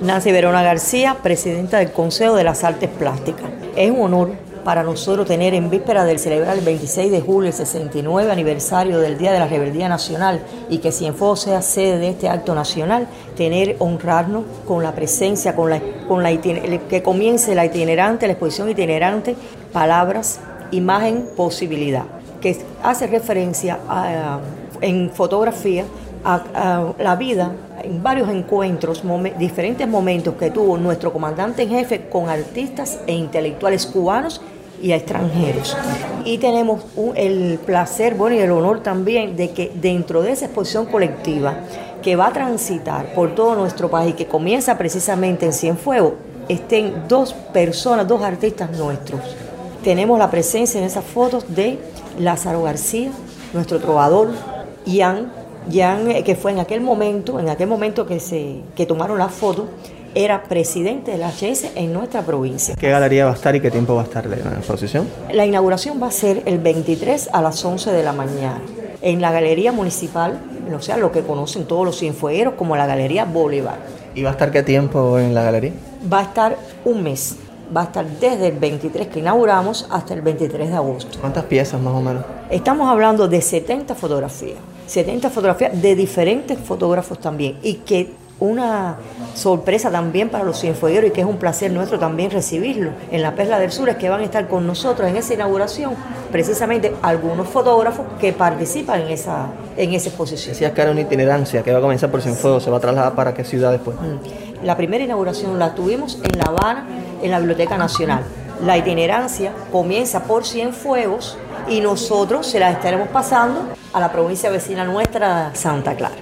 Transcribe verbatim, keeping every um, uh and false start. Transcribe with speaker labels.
Speaker 1: Nancy Verona García, presidenta del Consejo de las Artes Plásticas. Es un honor para nosotros tener en víspera del celebrar el veintiséis de julio, el sesenta y nueve aniversario del Día de la Rebeldía Nacional, y que Cienfuegos sea sede de este acto nacional, tener, honrarnos con la presencia, con la, con la que comience la itinerante, la exposición itinerante, palabras, imagen, posibilidad, que hace referencia a, en fotografía a, a la vida en varios encuentros, momen, diferentes momentos que tuvo nuestro comandante en jefe con artistas e intelectuales cubanos y a extranjeros. Y tenemos un, el placer, bueno, y el honor también de que dentro de esa exposición colectiva que va a transitar por todo nuestro país, que comienza precisamente en Cienfuegos, estén dos personas, dos artistas nuestros. Tenemos la presencia en esas fotos de Lázaro García, nuestro trovador, Ian, Jan, que fue en aquel momento, en aquel momento que se que tomaron la foto, era presidente de la H S en nuestra provincia.
Speaker 2: ¿Qué galería va a estar y qué tiempo va a estar la exposición?
Speaker 1: La inauguración va a ser el veintitrés a las once de la mañana en la Galería Municipal, o sea, lo que conocen todos los cienfuegueros como la Galería Bolívar.
Speaker 2: ¿Y va a estar qué tiempo en la galería?
Speaker 1: Va a estar un mes. Va a estar desde el veintitrés que inauguramos hasta el veintitrés de agosto.
Speaker 2: ¿Cuántas piezas más o menos?
Speaker 1: Estamos hablando de setenta fotografías. setenta fotografías de diferentes fotógrafos también, y que una sorpresa también para los cienfuegueros, y que es un placer nuestro también recibirlo en la Perla del Sur, es que van a estar con nosotros en esa inauguración precisamente algunos fotógrafos que participan en esa, en esa exposición.
Speaker 2: Decías que era una itinerancia que va a comenzar por Cienfuegos, sí. ¿Se va a trasladar para qué ciudad después?
Speaker 1: La primera inauguración la tuvimos en La Habana, en la Biblioteca Nacional. La itinerancia comienza por Cienfuegos y nosotros se la estaremos pasando a la provincia vecina nuestra, Santa Clara.